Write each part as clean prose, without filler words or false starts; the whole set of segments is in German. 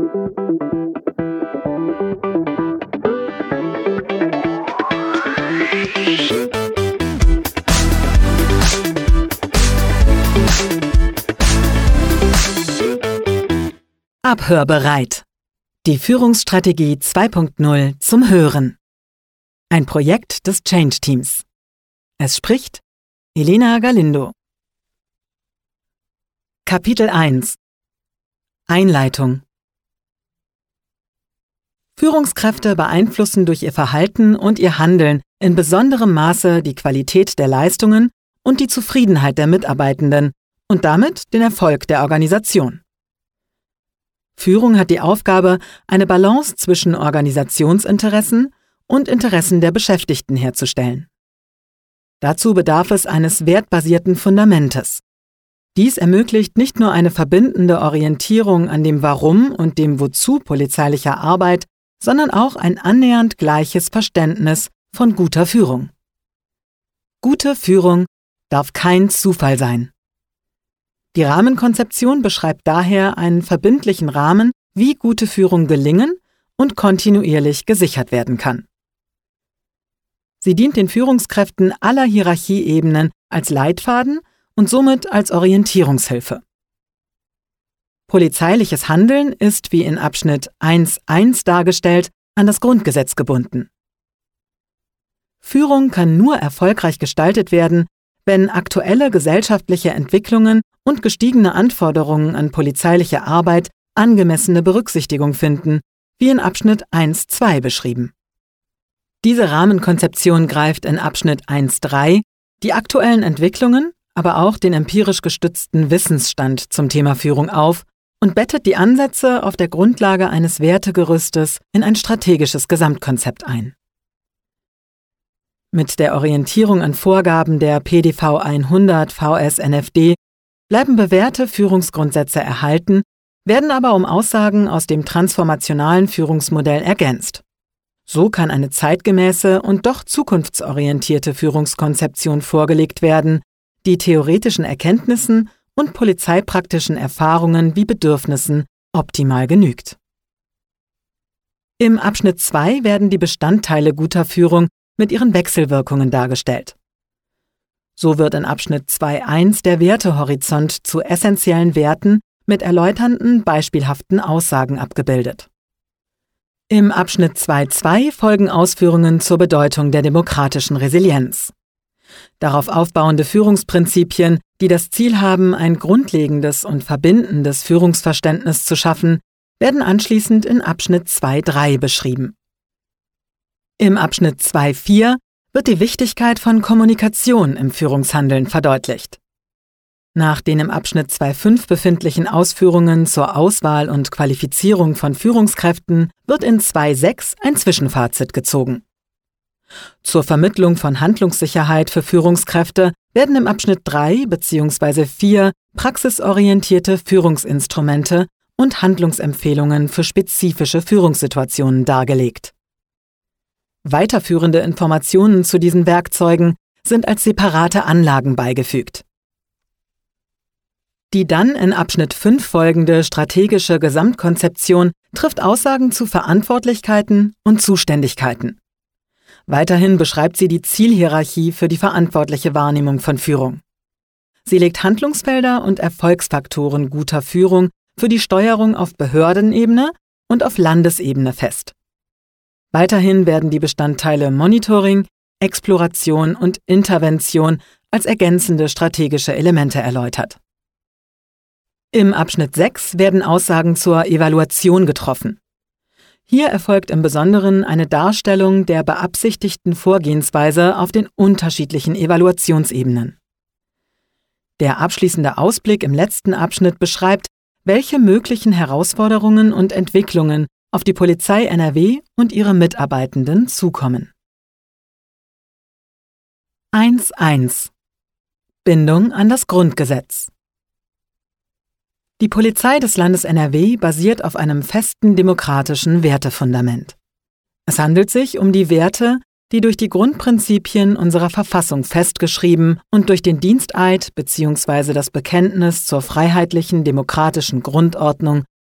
Abhörbereit. Die Führungsstrategie 2.0 zum Hören. Ein Projekt des Change-Teams. Es spricht Elena Galindo. Kapitel 1. Einleitung. Führungskräfte beeinflussen durch ihr Verhalten und ihr Handeln in besonderem Maße die Qualität der Leistungen und die Zufriedenheit der Mitarbeitenden und damit den Erfolg der Organisation. Führung hat die Aufgabe, eine Balance zwischen Organisationsinteressen und Interessen der Beschäftigten herzustellen. Dazu bedarf es eines wertbasierten Fundamentes. Dies ermöglicht nicht nur eine verbindende Orientierung an dem Warum und dem Wozu polizeilicher Arbeit, sondern auch ein annähernd gleiches Verständnis von guter Führung. Gute Führung darf kein Zufall sein. Die Rahmenkonzeption beschreibt daher einen verbindlichen Rahmen, wie gute Führung gelingen und kontinuierlich gesichert werden kann. Sie dient den Führungskräften aller Hierarchieebenen als Leitfaden und somit als Orientierungshilfe. Polizeiliches Handeln ist, wie in Abschnitt 1.1 dargestellt, an das Grundgesetz gebunden. Führung kann nur erfolgreich gestaltet werden, wenn aktuelle gesellschaftliche Entwicklungen und gestiegene Anforderungen an polizeiliche Arbeit angemessene Berücksichtigung finden, wie in Abschnitt 1.2 beschrieben. Diese Rahmenkonzeption greift in Abschnitt 1.3 die aktuellen Entwicklungen, aber auch den empirisch gestützten Wissensstand zum Thema Führung auf und bettet die Ansätze auf der Grundlage eines Wertegerüstes in ein strategisches Gesamtkonzept ein. Mit der Orientierung an Vorgaben der PDV 100 VS-NFD bleiben bewährte Führungsgrundsätze erhalten, werden aber um Aussagen aus dem transformationalen Führungsmodell ergänzt. So kann eine zeitgemäße und doch zukunftsorientierte Führungskonzeption vorgelegt werden, die theoretischen Erkenntnissen und polizeipraktischen Erfahrungen wie Bedürfnissen optimal genügt. Im Abschnitt 2 werden die Bestandteile guter Führung mit ihren Wechselwirkungen dargestellt. So wird in Abschnitt 2.1 der Wertehorizont zu essentiellen Werten mit erläuternden, beispielhaften Aussagen abgebildet. Im Abschnitt 2.2 folgen Ausführungen zur Bedeutung der demokratischen Resilienz. Darauf aufbauende Führungsprinzipien, die das Ziel haben, ein grundlegendes und verbindendes Führungsverständnis zu schaffen, werden anschließend in Abschnitt 2.3 beschrieben. Im Abschnitt 2.4 wird die Wichtigkeit von Kommunikation im Führungshandeln verdeutlicht. Nach den im Abschnitt 2.5 befindlichen Ausführungen zur Auswahl und Qualifizierung von Führungskräften wird in 2.6 ein Zwischenfazit gezogen. Zur Vermittlung von Handlungssicherheit für Führungskräfte werden im Abschnitt 3 bzw. 4 praxisorientierte Führungsinstrumente und Handlungsempfehlungen für spezifische Führungssituationen dargelegt. Weiterführende Informationen zu diesen Werkzeugen sind als separate Anlagen beigefügt. Die dann in Abschnitt 5 folgende strategische Gesamtkonzeption trifft Aussagen zu Verantwortlichkeiten und Zuständigkeiten. Weiterhin beschreibt sie die Zielhierarchie für die verantwortliche Wahrnehmung von Führung. Sie legt Handlungsfelder und Erfolgsfaktoren guter Führung für die Steuerung auf Behördenebene und auf Landesebene fest. Weiterhin werden die Bestandteile Monitoring, Exploration und Intervention als ergänzende strategische Elemente erläutert. Im Abschnitt 6 werden Aussagen zur Evaluation getroffen. Hier erfolgt im Besonderen eine Darstellung der beabsichtigten Vorgehensweise auf den unterschiedlichen Evaluationsebenen. Der abschließende Ausblick im letzten Abschnitt beschreibt, welche möglichen Herausforderungen und Entwicklungen auf die Polizei NRW und ihre Mitarbeitenden zukommen. 1.1 Bindung an das Grundgesetz. Die Polizei des Landes NRW basiert auf einem festen demokratischen Wertefundament. Es handelt sich um die Werte, die durch die Grundprinzipien unserer Verfassung festgeschrieben und durch den Diensteid bzw. das Bekenntnis zur freiheitlichen demokratischen Grundordnung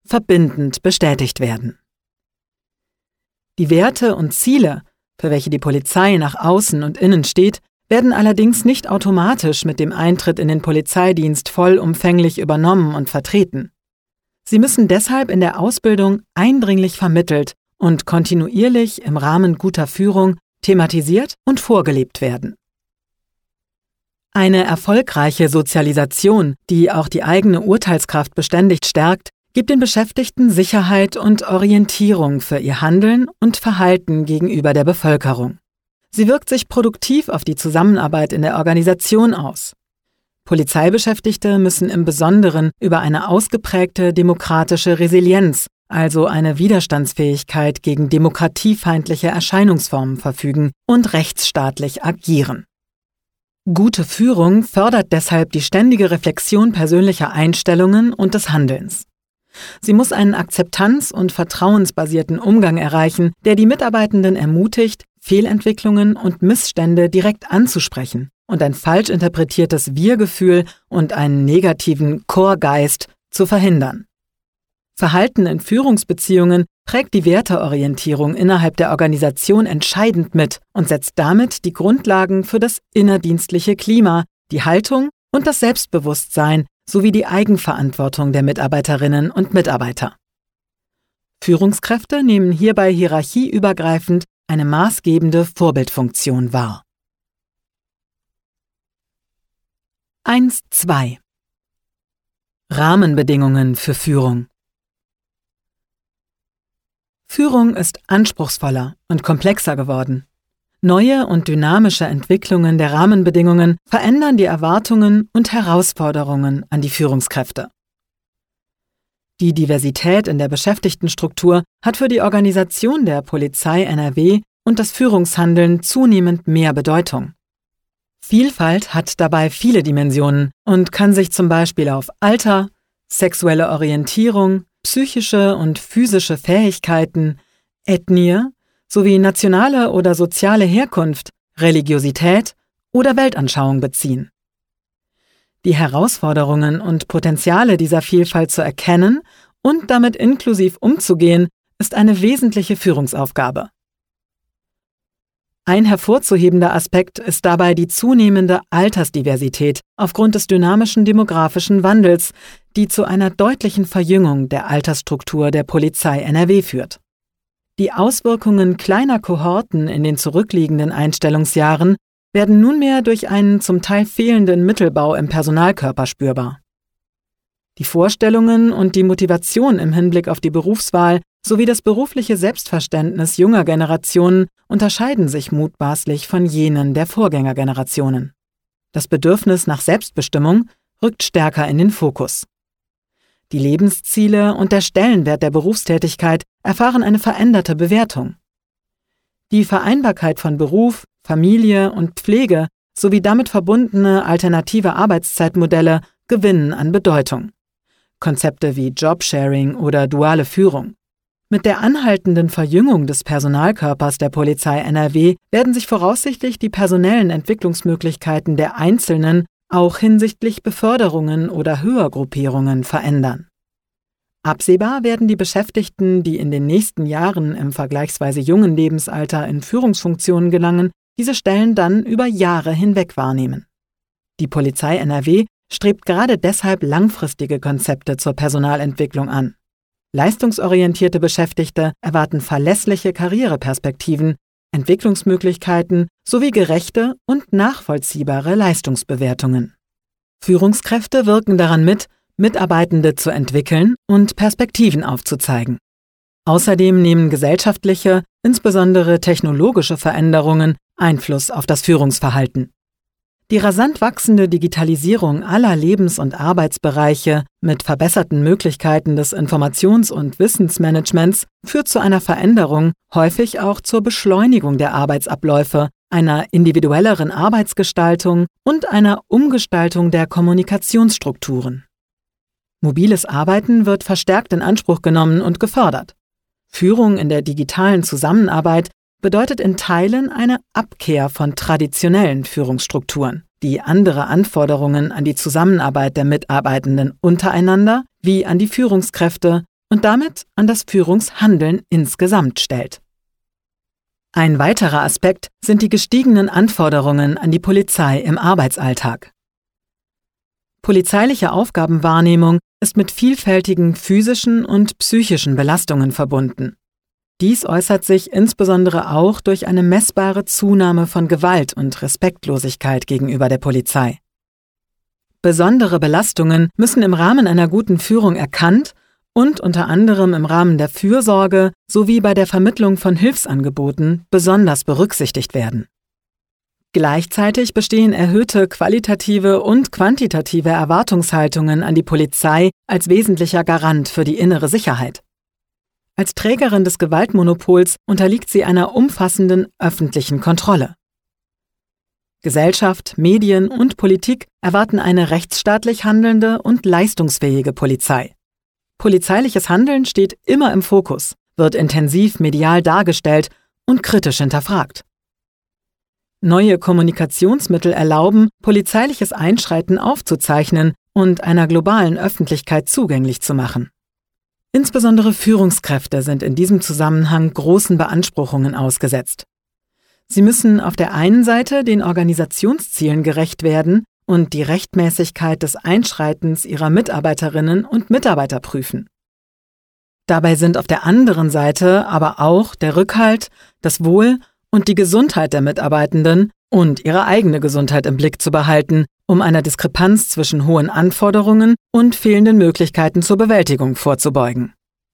verbindend bestätigt werden. Die Werte und Ziele, für welche die Polizei nach außen und innen steht, werden allerdings nicht automatisch mit dem Eintritt in den Polizeidienst vollumfänglich übernommen und vertreten. Sie müssen deshalb in der Ausbildung eindringlich vermittelt und kontinuierlich im Rahmen guter Führung thematisiert und vorgelebt werden. Eine erfolgreiche Sozialisation, die auch die eigene Urteilskraft beständig stärkt, gibt den Beschäftigten Sicherheit und Orientierung für ihr Handeln und Verhalten gegenüber der Bevölkerung. Sie wirkt sich produktiv auf die Zusammenarbeit in der Organisation aus. Polizeibeschäftigte müssen im Besonderen über eine ausgeprägte demokratische Resilienz, also eine Widerstandsfähigkeit gegen demokratiefeindliche Erscheinungsformen verfügen und rechtsstaatlich agieren. Gute Führung fördert deshalb die ständige Reflexion persönlicher Einstellungen und des Handelns. Sie muss einen akzeptanz- und vertrauensbasierten Umgang erreichen, der die Mitarbeitenden ermutigt, Fehlentwicklungen und Missstände direkt anzusprechen und ein falsch interpretiertes Wir-Gefühl und einen negativen Chorgeist zu verhindern. Verhalten in Führungsbeziehungen prägt die Werteorientierung innerhalb der Organisation entscheidend mit und setzt damit die Grundlagen für das innerdienstliche Klima, die Haltung und das Selbstbewusstsein sowie die Eigenverantwortung der Mitarbeiterinnen und Mitarbeiter. Führungskräfte nehmen hierbei hierarchieübergreifend eine maßgebende Vorbildfunktion wahr. 1.2 Rahmenbedingungen für Führung. Führung ist anspruchsvoller und komplexer geworden. Neue und dynamische Entwicklungen der Rahmenbedingungen verändern die Erwartungen und Herausforderungen an die Führungskräfte. Die Diversität in der Beschäftigtenstruktur hat für die Organisation der Polizei NRW und das Führungshandeln zunehmend mehr Bedeutung. Vielfalt hat dabei viele Dimensionen und kann sich zum Beispiel auf Alter, sexuelle Orientierung, psychische und physische Fähigkeiten, Ethnie sowie nationale oder soziale Herkunft, Religiosität oder Weltanschauung beziehen. Die Herausforderungen und Potenziale dieser Vielfalt zu erkennen und damit inklusiv umzugehen, ist eine wesentliche Führungsaufgabe. Ein hervorzuhebender Aspekt ist dabei die zunehmende Altersdiversität aufgrund des dynamischen demografischen Wandels, die zu einer deutlichen Verjüngung der Altersstruktur der Polizei NRW führt. Die Auswirkungen kleiner Kohorten in den zurückliegenden Einstellungsjahren werden nunmehr durch einen zum Teil fehlenden Mittelbau im Personalkörper spürbar. Die Vorstellungen und die Motivation im Hinblick auf die Berufswahl sowie das berufliche Selbstverständnis junger Generationen unterscheiden sich mutmaßlich von jenen der Vorgängergenerationen. Das Bedürfnis nach Selbstbestimmung rückt stärker in den Fokus. Die Lebensziele und der Stellenwert der Berufstätigkeit erfahren eine veränderte Bewertung. Die Vereinbarkeit von Beruf, Familie und Pflege sowie damit verbundene alternative Arbeitszeitmodelle gewinnen an Bedeutung. Konzepte wie Jobsharing oder duale Führung. Mit der anhaltenden Verjüngung des Personalkörpers der Polizei NRW werden sich voraussichtlich die personellen Entwicklungsmöglichkeiten der Einzelnen auch hinsichtlich Beförderungen oder Höhergruppierungen verändern. Absehbar werden die Beschäftigten, die in den nächsten Jahren im vergleichsweise jungen Lebensalter in Führungsfunktionen gelangen, diese Stellen dann über Jahre hinweg wahrnehmen. Die Polizei NRW strebt gerade deshalb langfristige Konzepte zur Personalentwicklung an. Leistungsorientierte Beschäftigte erwarten verlässliche Karriereperspektiven, Entwicklungsmöglichkeiten sowie gerechte und nachvollziehbare Leistungsbewertungen. Führungskräfte wirken daran mit, Mitarbeitende zu entwickeln und Perspektiven aufzuzeigen. Außerdem nehmen gesellschaftliche, insbesondere technologische Veränderungen Einfluss auf das Führungsverhalten. Die rasant wachsende Digitalisierung aller Lebens- und Arbeitsbereiche mit verbesserten Möglichkeiten des Informations- und Wissensmanagements führt zu einer Veränderung, häufig auch zur Beschleunigung der Arbeitsabläufe, einer individuelleren Arbeitsgestaltung und einer Umgestaltung der Kommunikationsstrukturen. Mobiles Arbeiten wird verstärkt in Anspruch genommen und gefördert. Führung in der digitalen Zusammenarbeit bedeutet in Teilen eine Abkehr von traditionellen Führungsstrukturen, die andere Anforderungen an die Zusammenarbeit der Mitarbeitenden untereinander wie an die Führungskräfte und damit an das Führungshandeln insgesamt stellt. Ein weiterer Aspekt sind die gestiegenen Anforderungen an die Polizei im Arbeitsalltag. Polizeiliche Aufgabenwahrnehmung ist mit vielfältigen physischen und psychischen Belastungen verbunden. Dies äußert sich insbesondere auch durch eine messbare Zunahme von Gewalt und Respektlosigkeit gegenüber der Polizei. Besondere Belastungen müssen im Rahmen einer guten Führung erkannt und unter anderem im Rahmen der Fürsorge sowie bei der Vermittlung von Hilfsangeboten besonders berücksichtigt werden. Gleichzeitig bestehen erhöhte qualitative und quantitative Erwartungshaltungen an die Polizei als wesentlicher Garant für die innere Sicherheit. Als Trägerin des Gewaltmonopols unterliegt sie einer umfassenden öffentlichen Kontrolle. Gesellschaft, Medien und Politik erwarten eine rechtsstaatlich handelnde und leistungsfähige Polizei. Polizeiliches Handeln steht immer im Fokus, wird intensiv medial dargestellt und kritisch hinterfragt. Neue Kommunikationsmittel erlauben, polizeiliches Einschreiten aufzuzeichnen und einer globalen Öffentlichkeit zugänglich zu machen. Insbesondere Führungskräfte sind in diesem Zusammenhang großen Beanspruchungen ausgesetzt. Sie müssen auf der einen Seite den Organisationszielen gerecht werden und die Rechtmäßigkeit des Einschreitens ihrer Mitarbeiterinnen und Mitarbeiter prüfen. Dabei sind auf der anderen Seite aber auch der Rückhalt, das Wohl und die Gesundheit der Mitarbeitenden und ihre eigene Gesundheit im Blick zu behalten, um einer Diskrepanz zwischen hohen Anforderungen und fehlenden Möglichkeiten zur Bewältigung vorzubeugen.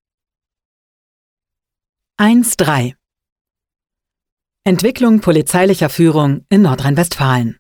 1.3 Entwicklung polizeilicher Führung in Nordrhein-Westfalen.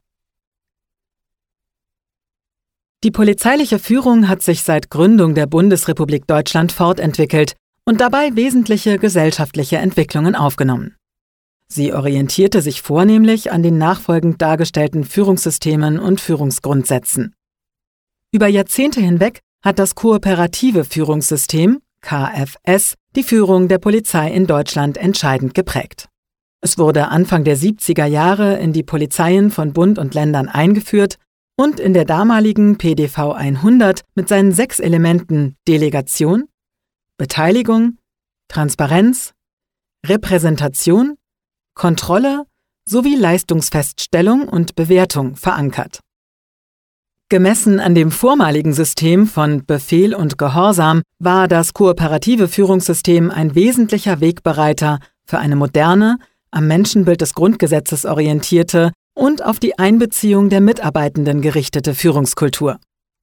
Die polizeiliche Führung hat sich seit Gründung der Bundesrepublik Deutschland fortentwickelt und dabei wesentliche gesellschaftliche Entwicklungen aufgenommen. Sie orientierte sich vornehmlich an den nachfolgend dargestellten Führungssystemen und Führungsgrundsätzen. Über Jahrzehnte hinweg hat das kooperative Führungssystem, KFS, die Führung der Polizei in Deutschland entscheidend geprägt. Es wurde Anfang der 70er Jahre in die Polizeien von Bund und Ländern eingeführt und in der damaligen PDV 100 mit seinen 6 Elementen Delegation, Beteiligung, Transparenz, Repräsentation, Kontrolle sowie Leistungsfeststellung und Bewertung verankert. Gemessen an dem vormaligen System von Befehl und Gehorsam war das kooperative Führungssystem ein wesentlicher Wegbereiter für eine moderne, am Menschenbild des Grundgesetzes orientierte und auf die Einbeziehung der Mitarbeitenden gerichtete Führungskultur.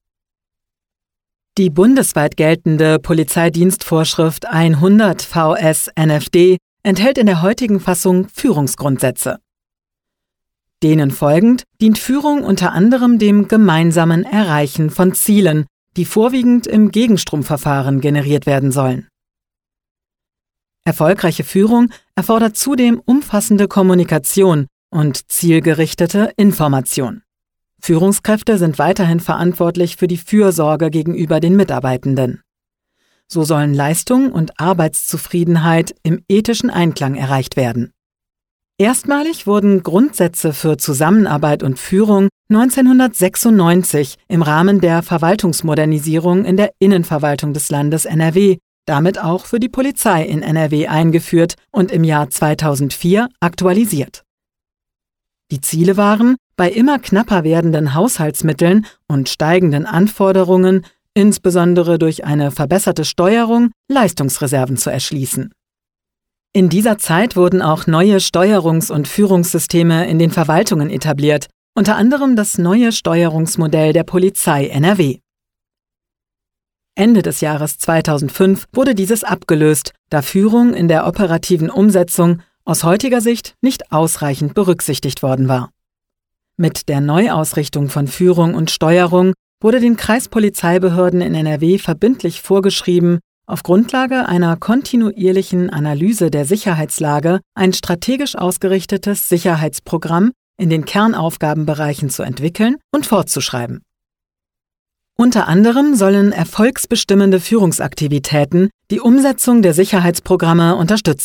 Die bundesweit geltende Polizeidienstvorschrift 100 VS-NFD enthält in der heutigen Fassung Führungsgrundsätze. Denen folgend dient Führung unter anderem dem gemeinsamen Erreichen von Zielen, die vorwiegend im Gegenstromverfahren generiert werden sollen. Erfolgreiche Führung erfordert zudem umfassende Kommunikation und zielgerichtete Information. Führungskräfte sind weiterhin verantwortlich für die Fürsorge gegenüber den Mitarbeitenden. So sollen Leistung und Arbeitszufriedenheit im ethischen Einklang erreicht werden. Erstmalig wurden Grundsätze für Zusammenarbeit und Führung 1996 im Rahmen der Verwaltungsmodernisierung in der Innenverwaltung des Landes NRW, damit auch für die Polizei in NRW eingeführt und im Jahr 2004 aktualisiert. Die Ziele waren, bei immer knapper werdenden Haushaltsmitteln und steigenden Anforderungen, insbesondere durch eine verbesserte Steuerung, Leistungsreserven zu erschließen. In dieser Zeit wurden auch neue Steuerungs- und Führungssysteme in den Verwaltungen etabliert, unter anderem das neue Steuerungsmodell der Polizei NRW. Ende des Jahres 2005 wurde dieses abgelöst, da Führung in der operativen Umsetzung aus heutiger Sicht nicht ausreichend berücksichtigt worden war. Mit der Neuausrichtung von Führung und Steuerung wurde den Kreispolizeibehörden in NRW verbindlich vorgeschrieben, auf Grundlage einer kontinuierlichen Analyse der Sicherheitslage ein strategisch ausgerichtetes Sicherheitsprogramm in den Kernaufgabenbereichen zu entwickeln und fortzuschreiben. Unter anderem sollen erfolgsbestimmende Führungsaktivitäten die Umsetzung der Sicherheitsprogramme unterstützen.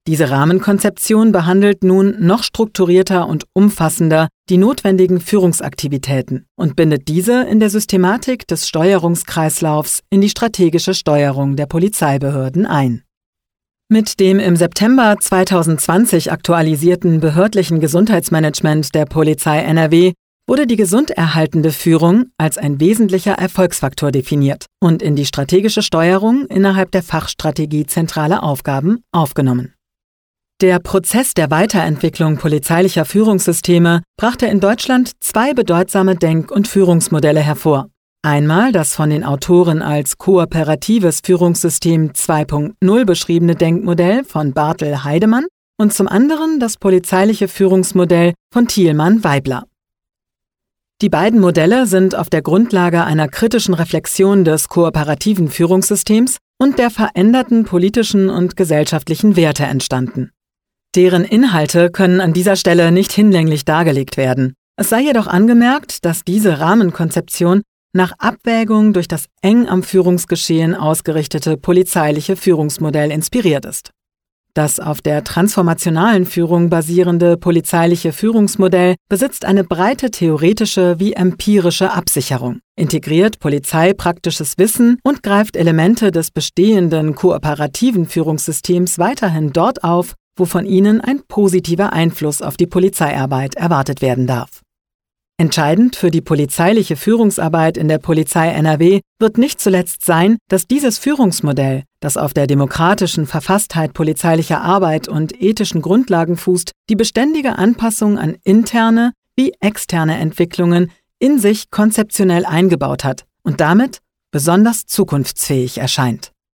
Diese Rahmenkonzeption behandelt nun noch strukturierter und umfassender die notwendigen Führungsaktivitäten und bindet diese in der Systematik des Steuerungskreislaufs in die strategische Steuerung der Polizeibehörden ein. Mit dem im September 2020 aktualisierten behördlichen Gesundheitsmanagement der Polizei NRW wurde die gesunderhaltende Führung als ein wesentlicher Erfolgsfaktor definiert und in die strategische Steuerung innerhalb der Fachstrategie zentrale Aufgaben aufgenommen. Der Prozess der Weiterentwicklung polizeilicher Führungssysteme brachte in Deutschland zwei bedeutsame Denk- und Führungsmodelle hervor. Einmal das von den Autoren als kooperatives Führungssystem 2.0 beschriebene Denkmodell von Bartel-Heidemann und zum anderen das polizeiliche Führungsmodell von Thielmann-Weibler. Die beiden Modelle sind auf der Grundlage einer kritischen Reflexion des kooperativen Führungssystems und der veränderten politischen und gesellschaftlichen Werte entstanden. Deren Inhalte können an dieser Stelle nicht hinlänglich dargelegt werden. Es sei jedoch angemerkt, dass diese Rahmenkonzeption nach Abwägung durch das eng am Führungsgeschehen ausgerichtete polizeiliche Führungsmodell inspiriert ist. Das auf der transformationalen Führung basierende polizeiliche Führungsmodell besitzt eine breite theoretische wie empirische Absicherung, integriert polizeipraktisches Wissen und greift Elemente des bestehenden kooperativen Führungssystems weiterhin dort auf, wo von ihnen ein positiver Einfluss auf die Polizeiarbeit erwartet werden darf. Entscheidend für die polizeiliche Führungsarbeit in der Polizei NRW wird nicht zuletzt sein, dass dieses Führungsmodell, das auf der demokratischen Verfasstheit polizeilicher Arbeit und ethischen Grundlagen fußt, die beständige Anpassung an interne wie externe Entwicklungen in sich konzeptionell eingebaut hat und damit besonders zukunftsfähig erscheint.